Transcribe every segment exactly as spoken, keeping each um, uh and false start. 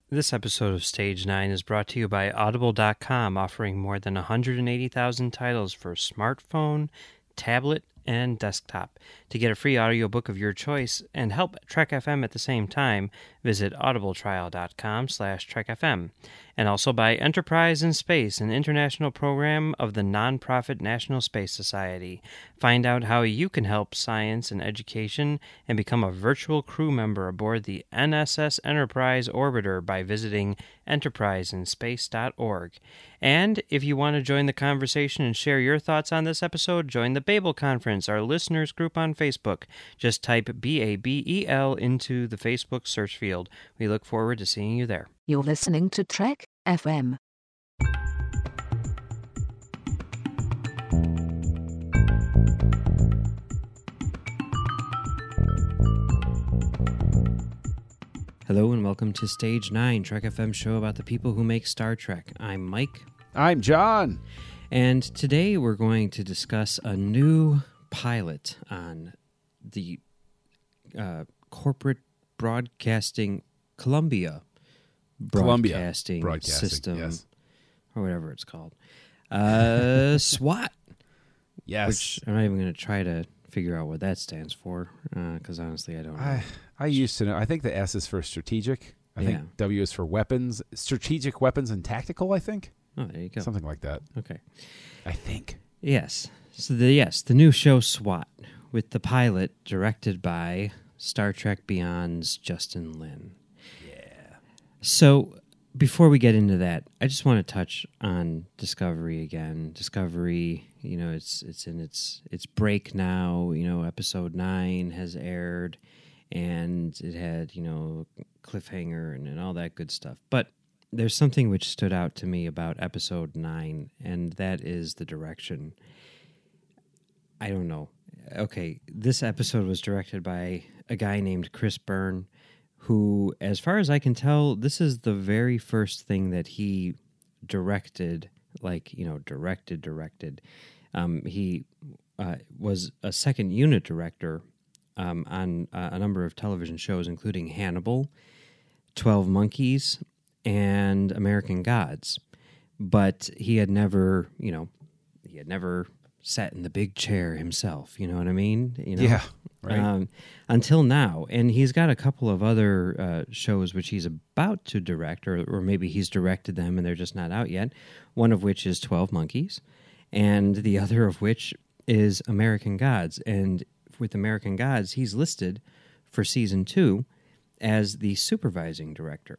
This episode of Stage nine is brought to you by Audible dot com, offering more than one hundred eighty thousand titles for smartphone, tablet, and desktop. To get a free audiobook of your choice and help Trek F M at the same time, visit audibletrial dot com slash Trek F M. And also by Enterprise in Space, an international program of the nonprofit National Space Society. Find out how you can help science and education and become a virtual crew member aboard the N S S Enterprise Orbiter by visiting enterprise in space dot org. And if you want to join the conversation and share your thoughts on this episode, join the Babel Conference, our listeners group on Facebook. Just type B A B E L into the Facebook search field. We look forward to seeing you there. You're listening to Trek F M. Hello and welcome to Stage nine, Trek F M show about the people who make Star Trek. I'm Mike. I'm John. And today we're going to discuss a new pilot on the uh, corporate broadcasting Columbia broadcasting, Columbia broadcasting system, yes. or whatever it's called. Uh, SWAT. Yes. Which I'm not even going to try to figure out what that stands for, because uh, honestly, I don't know. I, I used to know. I think the S is for strategic. I Yeah. think W is for weapons. Strategic weapons and tactical, I think. Oh, there you go. Something like that. Okay. I think. Yes. So the yes, the new show SWAT, with the pilot directed by Star Trek Beyond's Justin Lin. Yeah. So before we get into that, I just want to touch on Discovery again. Discovery, you know, it's it's in its its break now. You know, episode nine has aired, and it had, you know, cliffhanger and, and all that good stuff. But there's something which stood out to me about episode nine, and that is the direction. I don't know. Okay, this episode was directed by a guy named Chris Byrne, who, as far as I can tell, this is the very first thing that he directed, like, you know, directed, directed. Um, he uh, was a second unit director um, on uh, a number of television shows, including Hannibal, twelve Monkeys, and American Gods. But he had never, you know, he had never sat in the big chair himself, you know what I mean? You know? Yeah, right. Um, until now. And he's got a couple of other uh, shows which he's about to direct, or, or maybe he's directed them and they're just not out yet, one of which is twelve Monkeys, and the other of which is American Gods. And with American Gods, he's listed for season two as the supervising director.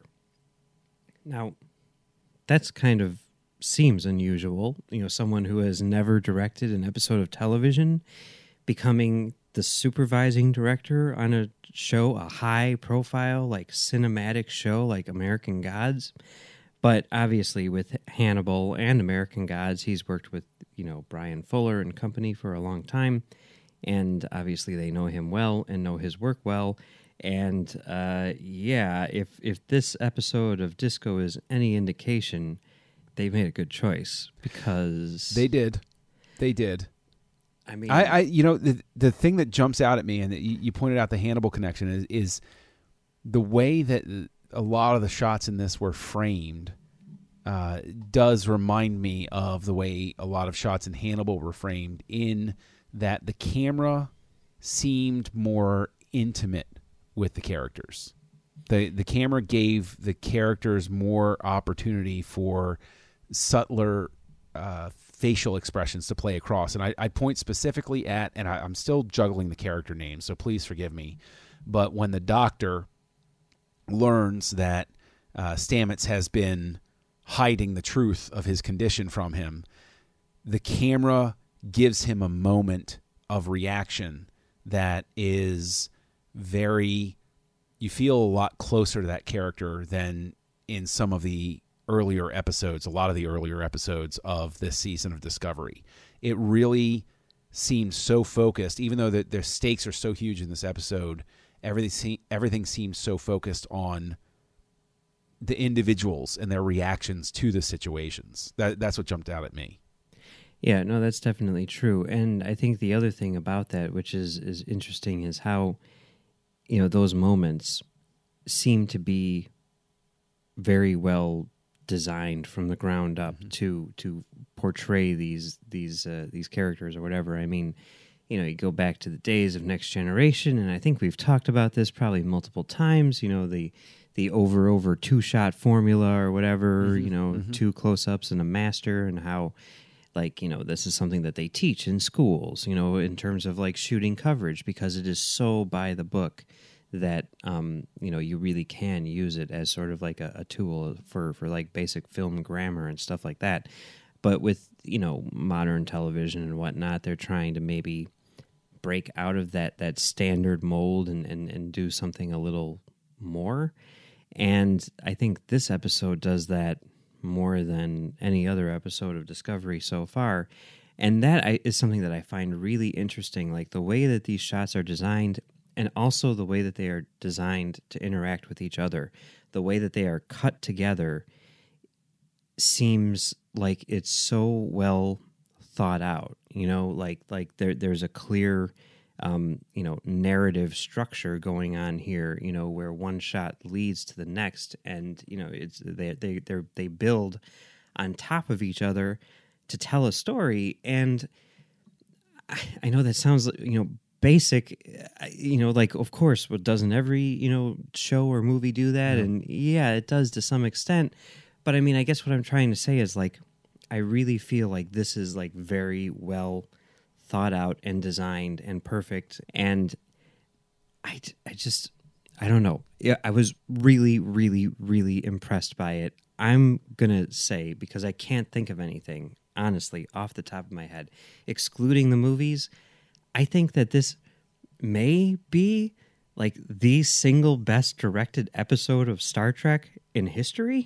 Now, that's kind of seems unusual, you know, someone who has never directed an episode of television becoming the supervising director on a show, a high-profile, like, cinematic show like American Gods. But obviously with Hannibal and American Gods, he's worked with, you know, Brian Fuller and company for a long time, and obviously they know him well and know his work well. And, uh, yeah, if if this episode of Disco is any indication, they made a good choice, because They did. They did. I mean, I, I you know, the the thing that jumps out at me, and that you, you pointed out the Hannibal connection, is, is the way that a lot of the shots in this were framed uh, does remind me of the way a lot of shots in Hannibal were framed, in that the camera seemed more intimate with the characters. The the camera gave the characters more opportunity for subtler uh, facial expressions to play across. And I, I point specifically at, and I, I'm still juggling the character names, so please forgive me, but when the doctor learns that uh, Stamets has been hiding the truth of his condition from him, the camera gives him a moment of reaction that is very... You feel a lot closer to that character than in some of the earlier episodes, a lot of the earlier episodes of this season of Discovery. It really seems so focused, even though the, the stakes are so huge in this episode, everything, everything seems so focused on the individuals and their reactions to the situations. That, that's what jumped out at me. Yeah, no, that's definitely true. And I think the other thing about that, which is, is interesting, is how, you know, those moments seem to be very well designed from the ground up Mm-hmm. to to portray these these uh, these characters or whatever. I mean, you know, you go back to the days of Next Generation, and I think we've talked about this probably multiple times. You know, the the over over two shot formula or whatever. Mm-hmm. You know, Mm-hmm. two close ups and a master, and how, like, you know, this is something that they teach in schools. You know, in terms of like shooting coverage, because it is so by the book that um, you know, you really can use it as sort of like a, a tool for for like basic film grammar and stuff like that. But with, you know, modern television and whatnot, they're trying to maybe break out of that that standard mold and, and, and do something a little more. And I think this episode does that more than any other episode of Discovery so far. And that I, is something that I find really interesting, like the way that these shots are designed, and also the way that they are designed to interact with each other. The way that they are cut together seems like it's so well thought out. You know, like like there there's a clear um, you know, narrative structure going on here. You know, where one shot leads to the next, and you know, it's they they they they build on top of each other to tell a story. And I, I know that sounds, you know, basic, you know, like, of course, what doesn't every, you know, show or movie do that? Yeah. And yeah, it does to some extent. But I mean, I guess what I'm trying to say is, like, I really feel like this is like very well thought out and designed and perfect. And I, I just, I don't know. Yeah, I was really, really, really impressed by it. I'm going to say, because I can't think of anything, honestly, off the top of my head, excluding the movies, I think that this may be like the single best directed episode of Star Trek in history.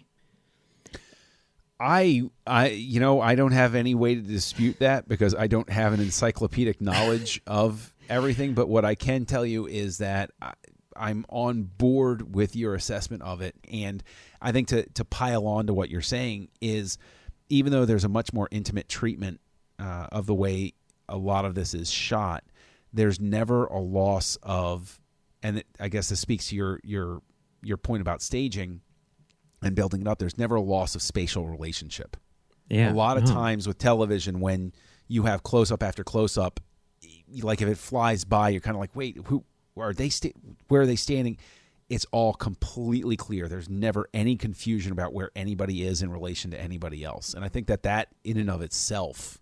I, I, you know, I don't have any way to dispute that because I don't have an encyclopedic knowledge of everything. But what I can tell you is that I, I'm on board with your assessment of it. And I think to, to pile on to what you're saying is, even though there's a much more intimate treatment uh, of the way a lot of this is shot, there's never a loss of, and it, I guess this speaks to your your your point about staging and building it up. There's never a loss of spatial relationship. Yeah, a lot of no. times with television, when you have close up after close up, like if it flies by, you're kind of like, wait, who are they? Sta- where are they standing? It's all completely clear. There's never any confusion about where anybody is in relation to anybody else. And I think that that in and of itself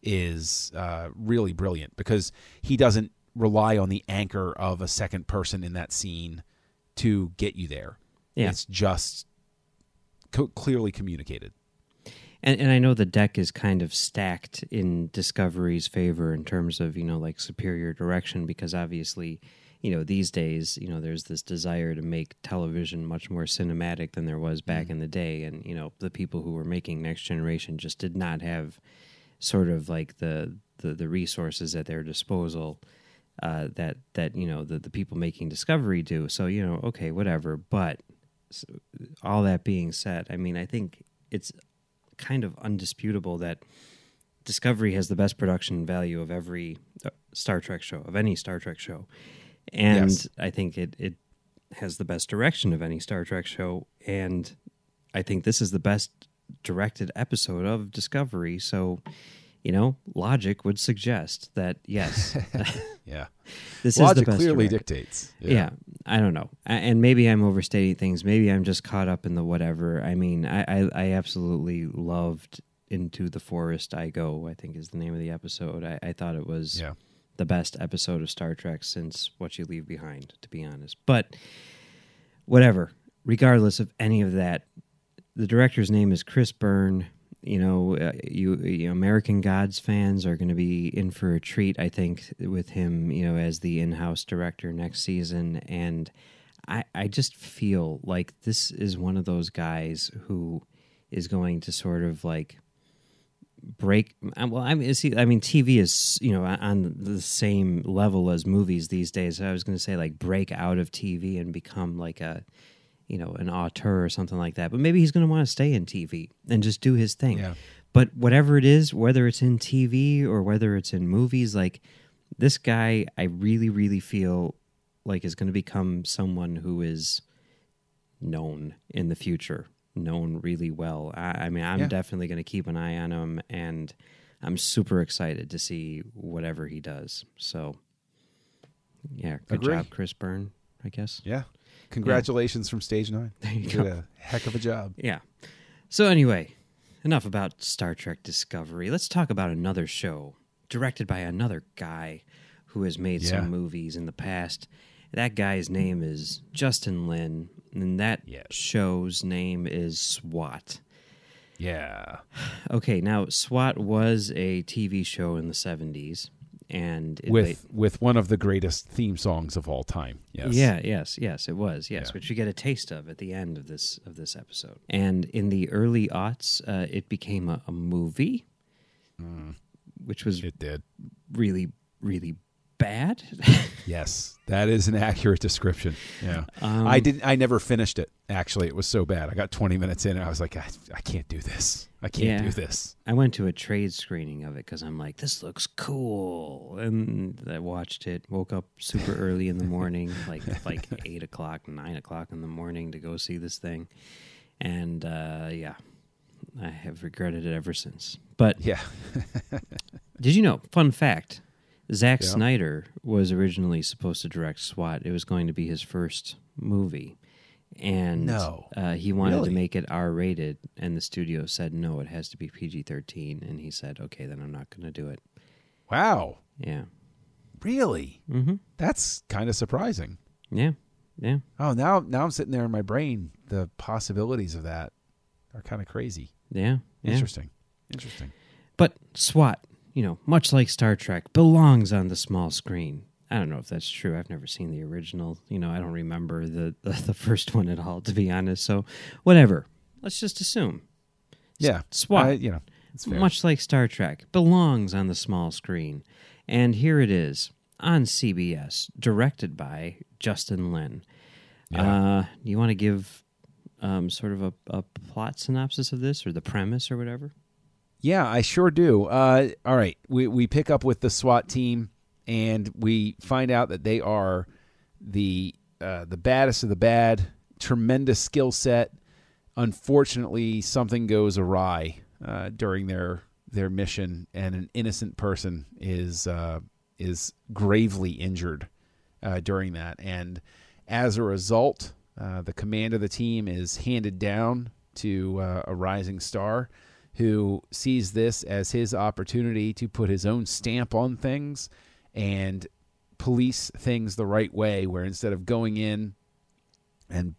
is uh, really brilliant because he doesn't rely on the anchor of a second person in that scene to get you there. Yeah. It's just co- clearly communicated. And, and I know the deck is kind of stacked in Discovery's favor in terms of, you know, like superior direction, because obviously, you know, these days, you know, there's this desire to make television much more cinematic than there was back Mm-hmm. in the day. And, you know, the people who were making Next Generation just did not have sort of like the the, the resources at their disposal uh, that, that, you know, the, the people making Discovery do. So, you know, okay, whatever. But so, all that being said, I mean, I think it's kind of undisputable that Discovery has the best production value of every Star Trek show, of any Star Trek show. And Yes. I think it, it has the best direction of any Star Trek show. And I think this is the best directed episode of Discovery. So, you know, logic would suggest that, yes, Yeah. this Logic is the best clearly directed. dictates. Yeah. I don't know. A- And maybe I'm overstating things. Maybe I'm just caught up in the whatever. I mean, I, I, I absolutely loved Into the Forest I Go, I think is the name of the episode. I, I thought it was Yeah. the best episode of Star Trek since What You Leave Behind, to be honest. But whatever. Regardless of any of that, the director's name is Chris Byrne. You know, uh, you, you American Gods fans are going to be in for a treat, I think, with him, you know, as the in-house director next season. And I, I just feel like this is one of those guys who is going to sort of like break. Well, I mean, see, I mean, T V is, you know, on the same level as movies these days. I was going to say like break out of T V and become like a, you know, an auteur or something like that. But maybe he's going to want to stay in T V and just do his thing. Yeah. But whatever it is, whether it's in T V or whether it's in movies, like this guy, I really, really feel like is going to become someone who is known in the future, known really well. I, I mean, I'm Yeah. definitely going to keep an eye on him, and I'm super excited to see whatever he does. So, yeah, good Agree. job, Chris Byrne, I guess. Yeah. Congratulations from Stage Nine. There you You go. did a heck of a job. Yeah. So anyway, enough about Star Trek Discovery. Let's talk about another show directed by another guy who has made Yeah. some movies in the past. That guy's name is Justin Lin, and that Yes. show's name is SWAT. Yeah. Okay, now SWAT was a T V show in the seventies, and it With with one of the greatest theme songs of all time. Yes. Yeah, yes, yes, it was. Yes, Yeah. which you get a taste of at the end of this of this episode. And in the early aughts, uh, it became a, a movie, which was It did. really, really bad. Yes, that is an accurate description. Yeah, Um, I didn't. I never finished it. Actually, it was so bad. I got twenty minutes in, and I was like, I, I can't do this. I can't Yeah. do this. I went to a trade screening of it because I'm like, this looks cool, and I watched it. Woke up super early in the morning, like like eight o'clock, nine o'clock in the morning to go see this thing, and uh, yeah, I have regretted it ever since. But Yeah, did you know? Fun fact: Zack Yeah. Snyder was originally supposed to direct SWAT. It was going to be his first movie, and No. uh, he wanted Really? to make it R rated, and the studio said no, it has to be P G thirteen. And he said, okay, then I'm not going to do it. wow, Yeah, really? mm-hmm. That's kind of surprising. yeah, yeah. Oh, now now I'm sitting there in my brain. The possibilities of that are kind of crazy. Yeah, yeah. Interesting. Interesting. But SWAT, you know, much like Star Trek, belongs on the small screen. I don't know if that's true. I've never seen the original. You know, I don't remember the, the, the first one at all, to be honest. So, whatever. Let's just assume. Yeah, SWAT, I- you know, it's fair. much like Star Trek, belongs on the small screen. And here it is on C B S, directed by Justin Lin. Yeah. Uh, do you want to give um, sort of a, a plot synopsis of this or the premise or whatever? Yeah, I sure do. Uh, all right, we we pick up with the SWAT team, and we find out that they are the uh, the baddest of the bad. Tremendous skill set. Unfortunately, something goes awry uh, during their their mission, and an innocent person is uh, is gravely injured uh, during that. And as a result, uh, the command of the team is handed down to uh, a rising star, who sees this as his opportunity to put his own stamp on things and police things the right way, where instead of going in and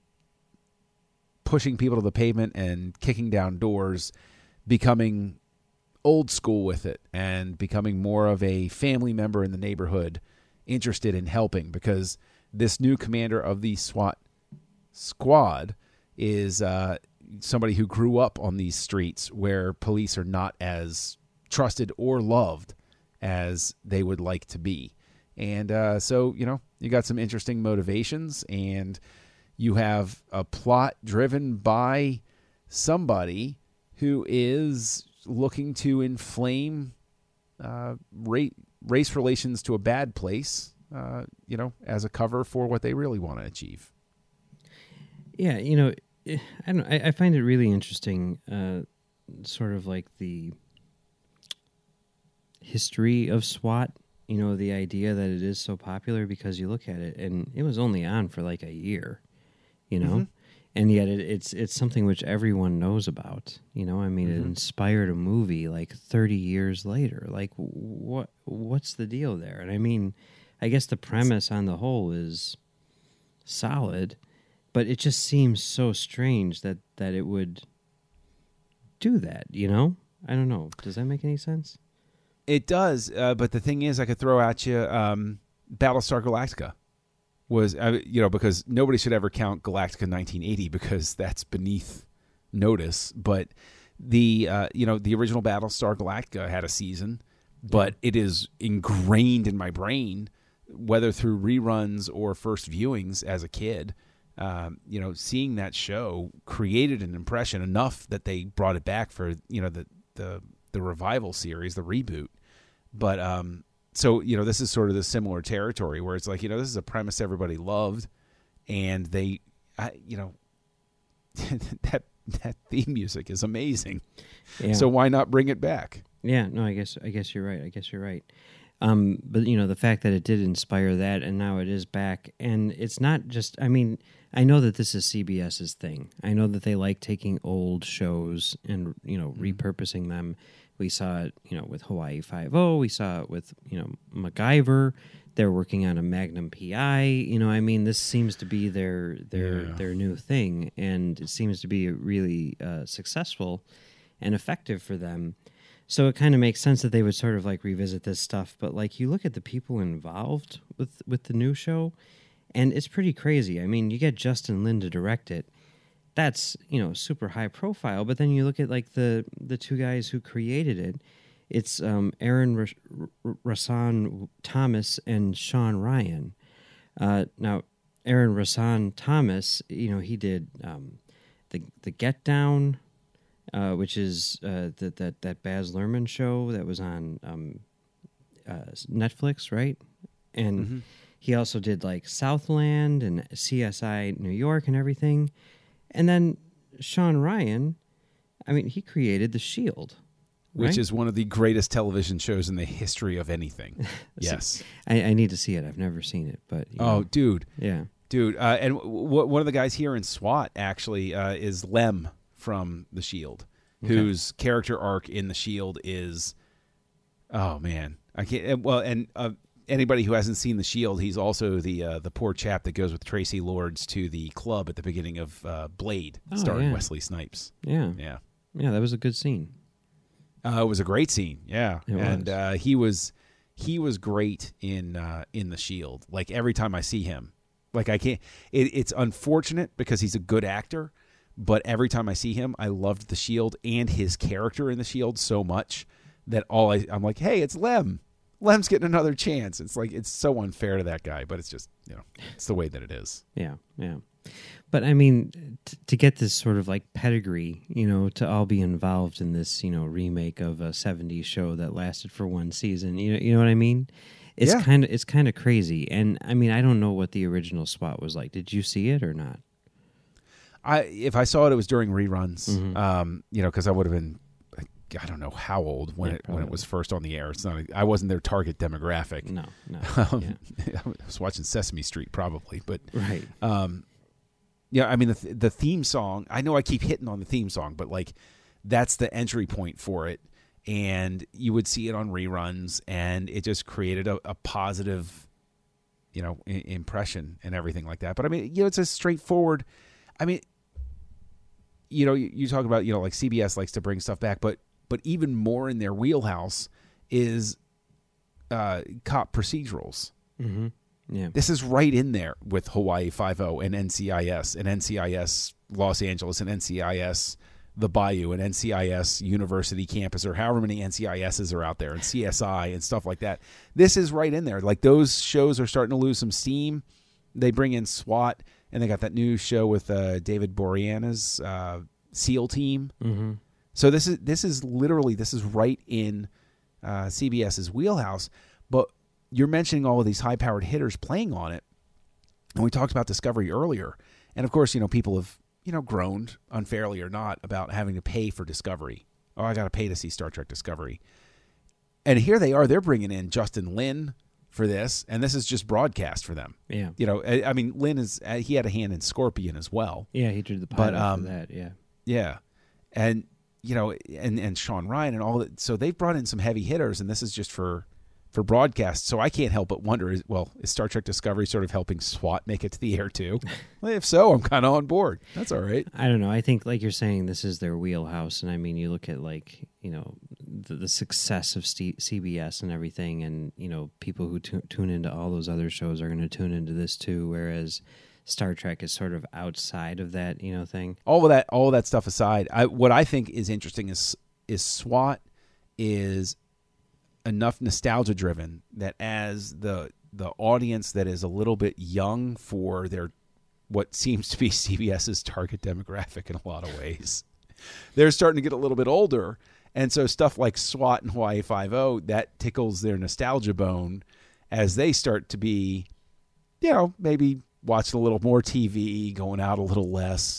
pushing people to the pavement and kicking down doors, becoming old school with it and becoming more of a family member in the neighborhood, interested in helping, because this new commander of the SWAT squad is uh, somebody who grew up on these streets where police are not as trusted or loved as they would like to be. And uh, so, you know, you got some interesting motivations, and you have a plot driven by somebody who is looking to inflame uh, ra- race relations to a bad place, uh, you know, as a cover for what they really want to achieve. Yeah, you know, I don't. I, I find it really interesting, uh, sort of like the history of SWAT. You know, the idea that it is so popular, because you look at it and it was only on for like a year. You know, Mm-hmm. and yet it, it's it's something which everyone knows about. You know, I mean, Mm-hmm. it inspired a movie like thirty years later. Like, what what's the deal there? And I mean, I guess the premise on the whole is solid, but it just seems so strange that, that it would do that, you know? I don't know. Does that make any sense? It does, uh, but the thing is, I could throw at you um, Battlestar Galactica. Was, uh, you know, because nobody should ever count Galactica nineteen eighty, because that's beneath notice. But the, uh, you know, the original Battlestar Galactica had a season, but it is ingrained in my brain, whether through reruns or first viewings as a kid. Um, you know, seeing that show created an impression enough that they brought it back for, you know, the the the revival series, the reboot. But um, so, you know, this is sort of the similar territory where it's like, you know, this is a premise everybody loved, and they, I, you know, that that theme music is amazing. Yeah. So why not bring it back? Yeah, no, I guess I guess you're right. I guess you're right. Um, but you know, the fact that it did inspire that, and now it is back, and it's not just. I mean, I know that this is CBS's thing. I know that they like taking old shows and you know repurposing them. We saw it, you know, with Hawaii Five-O. We saw it with you know MacGyver. They're working on a Magnum P I. You know, I mean, this seems to be their their Yeah. their new thing, and it seems to be really uh, successful and effective for them. So it kind of makes sense that they would sort of like revisit this stuff. But like you look at the people involved with with the new show, and it's pretty crazy. I mean, you get Justin Lin to direct it. That's, you know, super high profile. But then you look at like the the two guys who created it. It's um, Aaron R- R- Rasan Thomas and Sean Ryan. Uh, now, Aaron Rasan Thomas, you know, he did um, the the Get Down, uh, which is uh, that that that Baz Luhrmann show that was on um, uh, Netflix, right? And Mm-hmm. he also did like Southland and C S I New York and everything. And then Sean Ryan, I mean, he created The Shield. Which right? is one of the greatest television shows in the history of anything. Yes. I, I need to see it. I've never seen it, but you Oh, know, dude. yeah, Dude. Uh, and w- w- one of the guys here in SWAT actually uh, is Lem from The Shield, Okay. whose character arc in The Shield is, oh, man. I can't. Well, and uh, anybody who hasn't seen The Shield, he's also the uh, the poor chap that goes with Tracy Lords to the club at the beginning of uh, Blade, Oh, starring yeah. Wesley Snipes. yeah, Yeah. yeah. That was a good scene. Uh, it was a great scene, yeah, It and was. Uh, he was he was great in uh, in The Shield. Like every time I see him, like I can't. It, it's unfortunate because he's a good actor, but every time I see him, I loved The Shield and his character in The Shield so much that all I, I'm like, hey, it's Lem. Lem's getting another chance. It's like it's so unfair to that guy, but it's just you know it's the way that it is. Yeah, yeah. But I mean, t- to get this sort of like pedigree, you know, to all be involved in this, you know, remake of a seventies show that lasted for one season, you know, you know what I mean? It's Yeah. kind of it's kind of crazy. And I mean, I don't know what the original SWAT was like. Did you see it or not? I if I saw it, it was during reruns. Mhm. Um, you know, because I would have been, I don't know how old when Yeah, it when it probably. was first on the air. It's not. I wasn't their target demographic. No, no. Um, yeah. I was watching Sesame Street probably, but Right. um, yeah. I mean the th- the theme song. I know I keep hitting on the theme song, but like that's the entry point for it, and you would see it on reruns, and it just created a, a positive, you know, I- impression and everything like that. But I mean, you know, it's a straightforward. I mean, you know, you, you talk about you know like C B S likes to bring stuff back, but but even more in their wheelhouse is uh, cop procedurals. Mm-hmm. Yeah. This is right in there with Hawaii Five-O and N C I S and N C I S Los Angeles and N C I S The Bayou and N C I S University Campus or however many N C I S's are out there and C S I and stuff like that. This is right in there. Like those shows are starting to lose some steam. They bring in SWAT and they got that new show with uh, David Boreanaz's uh, SEAL team. Mm-hmm. So this is this is literally this is right in uh, CBS's wheelhouse. But you're mentioning all of these high-powered hitters playing on it, and we talked about Discovery earlier. And of course, you know people have you know groaned unfairly or not about having to pay for Discovery. Oh, I got to pay to see Star Trek Discovery. And here they are. They're bringing in Justin Lin for this, and this is just broadcast for them. Yeah. You know, I, I mean, Lin is uh, he had a hand in Scorpion as well. Yeah, he did the But, pilot um, for that, yeah. Yeah, and you know, and and Sean Ryan and all that. So they've brought in some heavy hitters, and this is just for for broadcast. So I can't help but wonder: is well, is Star Trek Discovery sort of helping SWAT make it to the air too? Well, if so, I'm kind of on board. That's all right. I don't know. I think, like you're saying, this is their wheelhouse, and I mean, you look at like you know the, the success of C- CBS and everything, and you know people who tu- tune into all those other shows are going to tune into this too. Whereas Star Trek is sort of outside of that, you know, thing. All of that, all of that stuff aside, I, what I think is interesting is is SWAT is enough nostalgia driven that as the the audience that is a little bit young for their what seems to be CBS's target demographic in a lot of ways, they're starting to get a little bit older, and so stuff like SWAT and Hawaii Five-O that tickles their nostalgia bone as they start to be, you know, maybe watching a little more T V, going out a little less,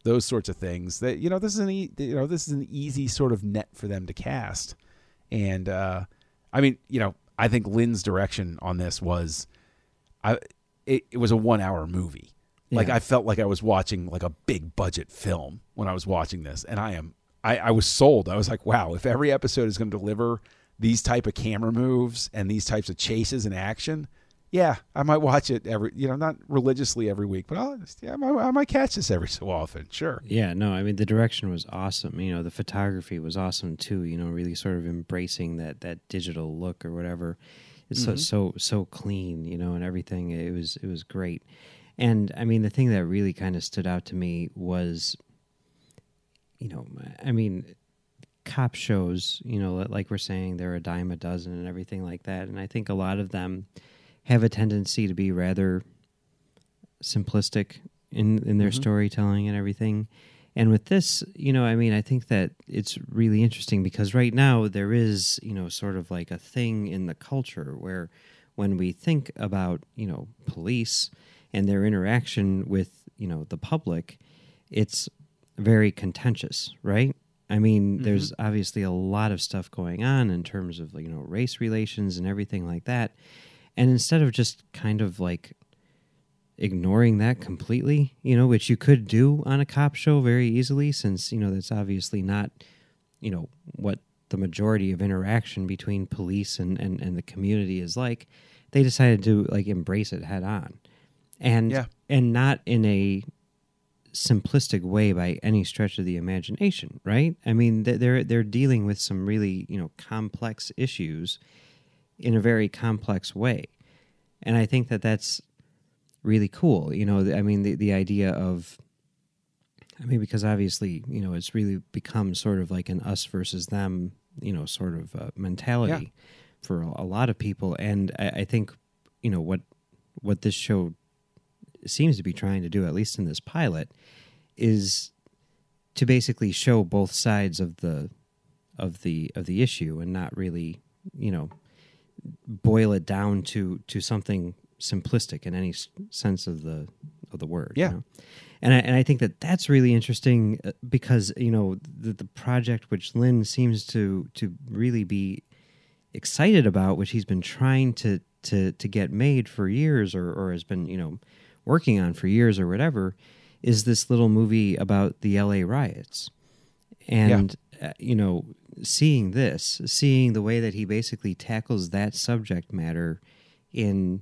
those sorts of things. That you know, this is an e- you know this is an easy sort of net for them to cast. And uh, I mean, you know, I think Lynn's direction on this was, I it, it was a one hour movie. Yeah. Like I felt like I was watching like a big budget film when I was watching this, and I am I, I was sold. I was like, wow, if every episode is going to deliver these type of camera moves and these types of chases and action, yeah, I might watch it every, you know, not religiously every week, but I'll, yeah, I might, I might catch this every so often. Sure. Yeah, no, I mean, the direction was awesome. You know, the photography was awesome too, you know, really sort of embracing that, that digital look or whatever. It's mm-hmm. so, so, so clean, you know, and everything. It was, it was great. And I mean, the thing that really kind of stood out to me was, you know, I mean, cop shows, you know, like we're saying, they're a dime a dozen and everything like that. And I think a lot of them have a tendency to be rather simplistic in, in their mm-hmm. storytelling and everything. And with this, you know, I mean, I think that it's really interesting because right now there is, you know, sort of like a thing in the culture where when we think about, you know, police and their interaction with, you know, the public, it's very contentious, right? I mean, mm-hmm. there's obviously a lot of stuff going on in terms of, you know, race relations and everything like that. And instead of just kind of like ignoring that completely, you know, which you could do on a cop show very easily since, you know, that's obviously not, you know, what the majority of interaction between police and, and, and the community is like, they decided to like embrace it head on. And yeah. and not in a simplistic way by any stretch of the imagination, right? I mean, they're they're dealing with some really, you know, complex issues in a very complex way. And I think that that's really cool. You know, I mean, the, the idea of, I mean, because obviously, you know, it's really become sort of like an us versus them, you know, sort of uh, mentality yeah. for a, a lot of people. And I, I think, you know, what what this show seems to be trying to do, at least in this pilot, is to basically show both sides of the of the of the issue and not really, you know, boil it down to to something simplistic in any sense of the of the word. Yeah. You know? And I, and I think that that's really interesting because, you know, the, the project which Lynn seems to to really be excited about, which he's been trying to to to get made for years or or has been, you know, working on for years or whatever, is this little movie about the L A riots. And, yeah. uh, you know, seeing this, seeing the way that he basically tackles that subject matter in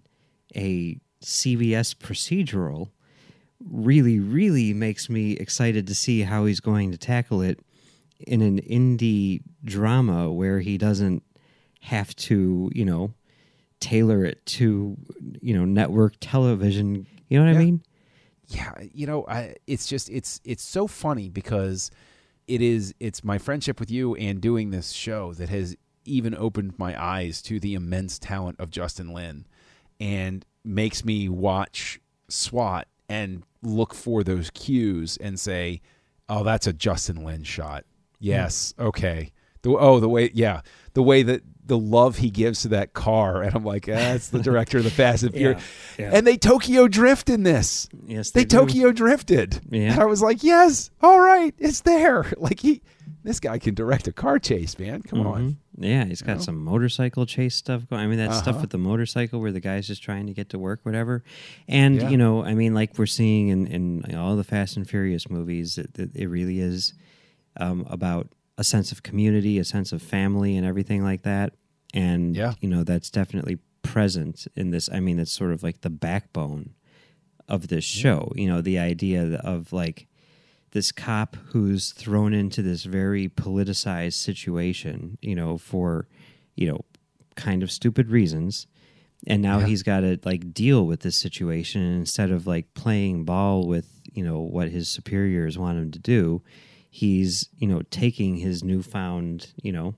a C B S procedural really, really makes me excited to see how he's going to tackle it in an indie drama where he doesn't have to, you know, tailor it to, you know, network television. You know what yeah. I mean? Yeah, you know, I, it's just it's it's so funny because it is it's my friendship with you and doing this show that has even opened my eyes to the immense talent of Justin Lin and makes me watch SWAT and look for those cues and say, "Oh, that's a Justin Lin shot." Yes, mm. okay. The, oh, the way, yeah, the way that the love he gives to that car, and I'm like, ah, that's the director of the Fast and Furious. Yeah, yeah. And they Tokyo Drift in this. Yes, they, they Tokyo drifted. Yeah. And I was like, yes, all right, it's there. Like he, this guy can direct a car chase, man. Come mm-hmm. on. Yeah, he's got you know? some motorcycle chase stuff going. I mean, that uh-huh. stuff with the motorcycle where the guy's just trying to get to work, whatever. And yeah. you know, I mean, like we're seeing in, in all the Fast and Furious movies, it, it really is um, about a sense of community, a sense of family, and everything like that. And, yeah. you know, that's definitely present in this. I mean, it's sort of like the backbone of this show. Yeah. You know, the idea of, like, this cop who's thrown into this very politicized situation, you know, for, you know, kind of stupid reasons. And now yeah. he's got to, like, deal with this situation. And instead of, like, playing ball with, you know, what his superiors want him to do, he's, you know, taking his newfound, you know,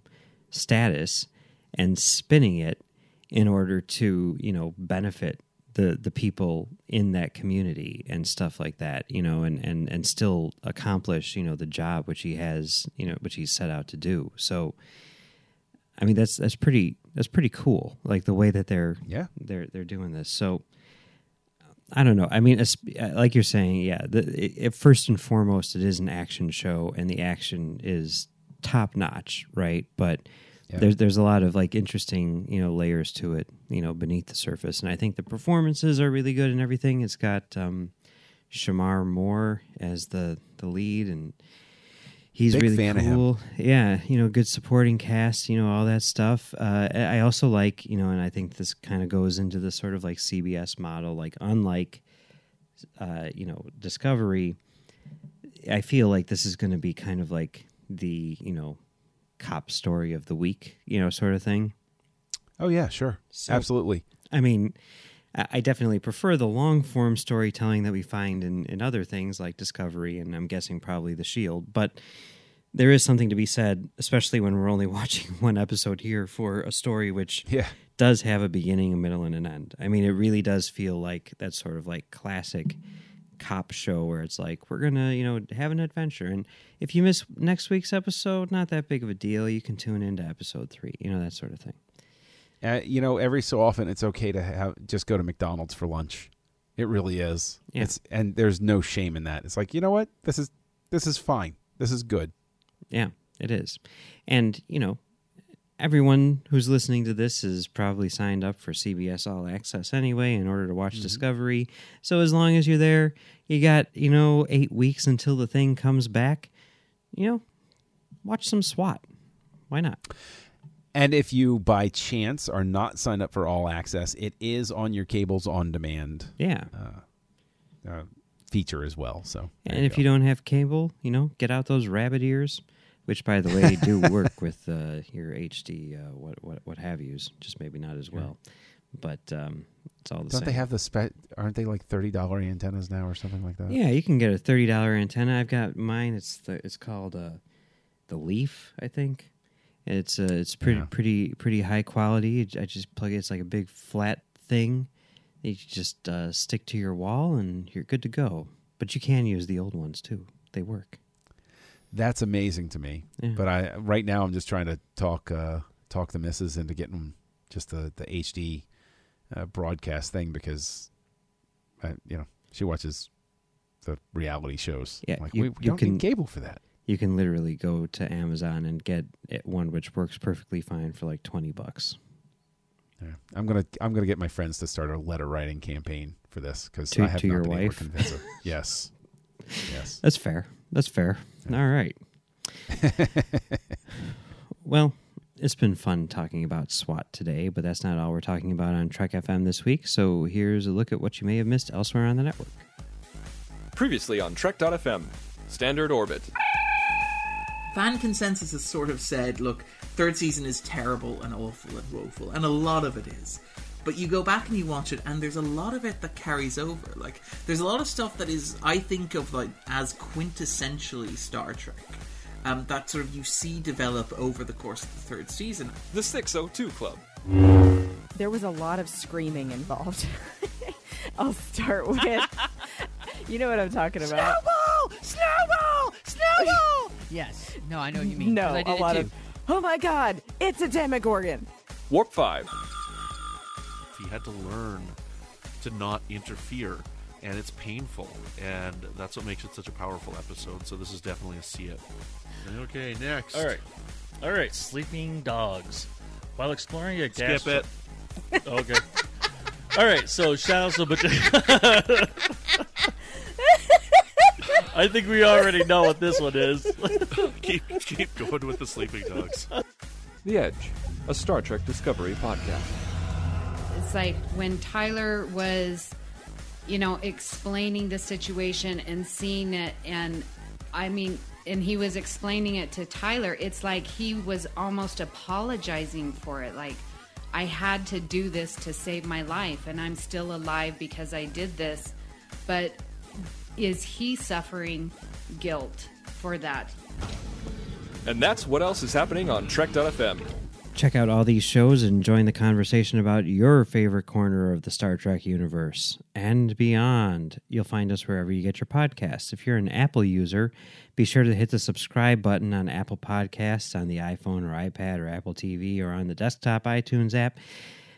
status and spinning it in order to, you know, benefit the, the people in that community and stuff like that, you know, and, and, and still accomplish, you know, the job which he has, you know, which he's set out to do. So, I mean, that's that's pretty that's pretty cool, like the way that they're yeah. they're they're doing this. So, I don't know. I mean, es- like you're saying, yeah. The, it, it, first and foremost, it is an action show, and the action is top notch, right? But yeah. there's there's a lot of like interesting, you know, layers to it, you know, beneath the surface. And I think the performances are really good and everything. It's got um, Shamar Moore as the the lead, and he's Big really fan cool. Of him. Yeah, you know, good supporting cast, you know, all that stuff. Uh, I also like, you know, and I think this kind of goes into the sort of like C B S model, like unlike, uh, you know, Discovery, I feel like this is going to be kind of like the, you know, cop story of the week, you know, sort of thing. Oh, yeah, sure. So, absolutely. I mean, I definitely prefer the long-form storytelling that we find in, in other things like Discovery, and I'm guessing probably The Shield. But there is something to be said, especially when we're only watching one episode here, for a story which yeah. does have a beginning, a middle, and an end. I mean, it really does feel like that sort of like classic cop show where it's like, we're going to, you know, have an adventure. And if you miss next week's episode, not that big of a deal. You can tune into episode three, you know, that sort of thing. Uh, you know, every so often it's okay to have just go to McDonald's for lunch. It really is. Yeah. It's, and there's no shame in that. It's like, you know what? This is this is fine. This is good. Yeah, it is. And, you know, everyone who's listening to this is probably signed up for C B S All Access anyway in order to watch mm-hmm. Discovery. So as long as you're there, you got, you know, eight weeks until the thing comes back. You know, watch some SWAT. Why not? And if you, by chance, are not signed up for All Access, it is on your Cable's On Demand yeah. uh, uh, feature as well. So, and if you don't have cable, you know, get out those rabbit ears, which, by the way, do work with uh, your H D, uh, what what what have yous, just maybe not as well. Yeah. But um, it's all the don't same. Don't they have the spe- Aren't they like thirty dollar antennas now or something like that? Yeah, you can get a thirty dollar antenna. I've got mine. It's the, it's called uh, the Leaf, I think. It's uh, it's pretty yeah. pretty pretty high quality. I just plug it. It's like a big flat thing. You just uh, stick to your wall and you're good to go. But you can use the old ones too. They work. That's amazing to me. Yeah. But I right now I'm just trying to talk uh, talk the missus into getting just the the H D uh, broadcast thing because I, you know she watches the reality shows. Yeah, like you, we, we you don't can, need cable for that. You can literally go to Amazon and get one which works perfectly fine for like twenty bucks. Yeah. I'm gonna I'm gonna get my friends to start a letter writing campaign for this because to, I have to not your been wife. able to convince her. Yes, yes, that's fair. That's fair. Yeah. All right. Well, it's been fun talking about SWAT today, but that's not all we're talking about on Trek F M this week. So here's a look at what you may have missed elsewhere on the network. Previously on Trek dot F M, Standard Orbit. Fan consensus has sort of said, look, third season is terrible and awful and woeful, and a lot of it is. But you go back and you watch it, and there's a lot of it that carries over. Like, there's a lot of stuff that is, I think of like as quintessentially Star Trek, um, that sort of you see develop over the course of the third season. The six oh two Club. There was a lot of screaming involved. I'll start with, you know what I'm talking about. Snowball! Snowball! Snowball! Yes. No, I know what you mean. No, I did a lot too. of, oh my God, it's a Demogorgon. Warp five. He had to learn to not interfere, and it's painful, and that's what makes it such a powerful episode, so this is definitely a see it. Okay, next. All right. All right, Sleeping Dogs. While exploring a gas... Skip it. Okay. All right, so shout out to... I think we already know what this one is. keep, keep going with the Sleeping Dogs. The Edge, a Star Trek Discovery podcast. It's like when Tyler was, you know, explaining the situation and seeing it, and I mean, and he was explaining it to Tyler, it's like he was almost apologizing for it. Like, I had to do this to save my life, and I'm still alive because I did this. But is he suffering guilt for that? And that's what else is happening on Trek dot F M. Check out all these shows and join the conversation about your favorite corner of the Star Trek universe and beyond. You'll find us wherever you get your podcasts. If you're an Apple user, be sure to hit the subscribe button on Apple Podcasts on the iPhone or iPad or Apple T V or on the desktop iTunes app.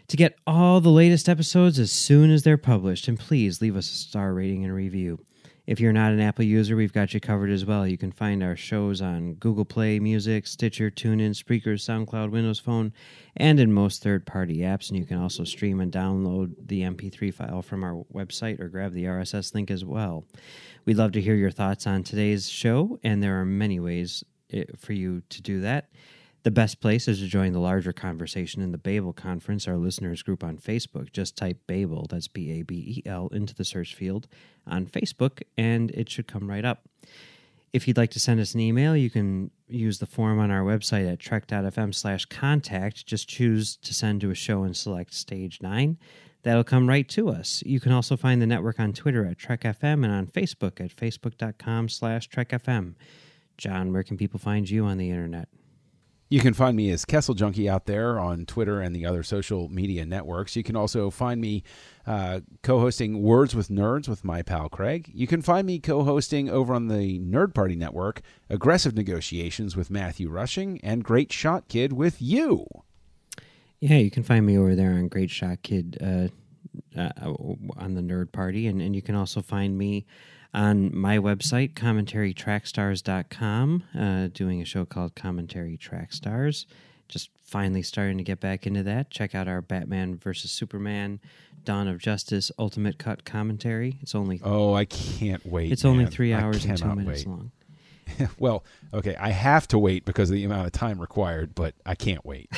to get all the latest episodes as soon as they're published. And please leave us a star rating and review. If you're not an Apple user, we've got you covered as well. You can find our shows on Google Play Music, Stitcher, TuneIn, Spreaker, SoundCloud, Windows Phone, and in most third-party apps. And you can also stream and download the M P three file from our website or grab the R S S link as well. We'd love to hear your thoughts on today's show, and there are many ways for you to do that. The best place is to join the larger conversation in the Babel Conference, our listeners group on Facebook. Just type Babel, that's B A B E L, into the search field on Facebook, and it should come right up. If you'd like to send us an email, you can use the form on our website at trek.fm slash contact. Just choose to send to a show and select Stage nine. That'll come right to us. You can also find the network on Twitter at Trek F M and on Facebook at facebook.com slash Trek FM. John, where can people find you on the internet? You can find me as Kessel Junkie out there on Twitter and the other social media networks. You can also find me uh, co-hosting Words with Nerds with my pal Craig. You can find me co-hosting over on the Nerd Party Network, Aggressive Negotiations with Matthew Rushing, and Great Shot Kid with you. Yeah, you can find me over there on Great Shot Kid uh, uh, on the Nerd Party, and, and you can also find me on my website, commentary track stars dot com, uh, doing a show called Commentary Track Stars. Just finally starting to get back into that. Check out our Batman versus Superman, Dawn of Justice Ultimate Cut commentary. It's only oh, I can't wait. It's man. only three hours and two cannot minutes wait. long. Well, okay, I have to wait because of the amount of time required, but I can't wait.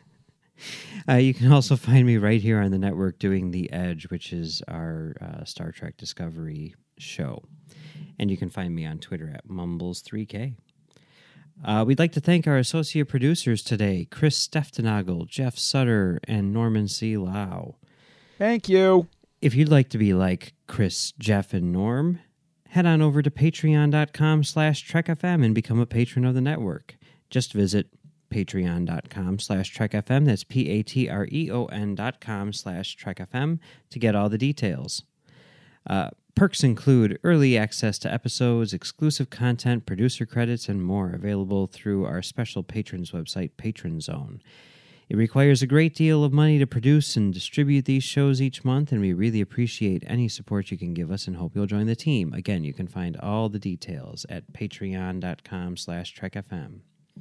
Uh, you can also find me right here on the network doing The Edge, which is our uh, Star Trek Discovery show. And you can find me on Twitter at Mumbles three K. Uh, we'd like to thank our associate producers today, Chris Steftenagel, Jeff Sutter, and Norman C. Lau. Thank you. If you'd like to be like Chris, Jeff, and Norm, head on over to patreon.com slash trekfm and become a patron of the network. Just visit patreon.com slash trekfm. That's P-A-T-R-E-O-N dot com slash trekfm to get all the details. Uh, perks include early access to episodes, exclusive content, producer credits, and more available through our special patrons website, Patron Zone. It requires a great deal of money to produce and distribute these shows each month, and we really appreciate any support you can give us and hope you'll join the team. Again, you can find all the details at patreon.com slash trekfm.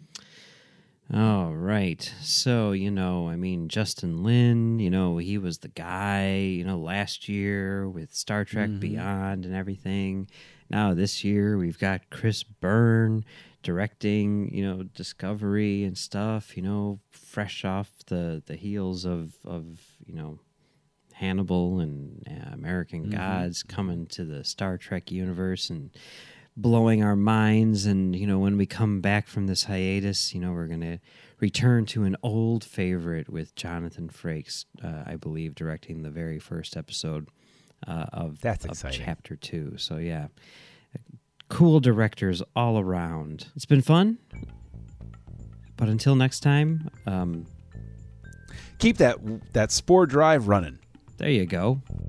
All right. So, you know, I mean, Justin Lin, you know, he was the guy, you know, last year with Star Trek mm-hmm. Beyond and everything. Now this year we've got Chris Byrne directing, you know, Discovery and stuff, you know, fresh off the, the heels of, of, you know, Hannibal and uh, American mm-hmm. Gods coming to the Star Trek universe and blowing our minds. And, you know, when we come back from this hiatus, you know, we're going to return to an old favorite with Jonathan Frakes, uh, I believe, directing the very first episode uh, of, That's of exciting. Chapter two. So, yeah, cool directors all around. It's been fun. But until next time, um, keep that that spore drive running. There you go.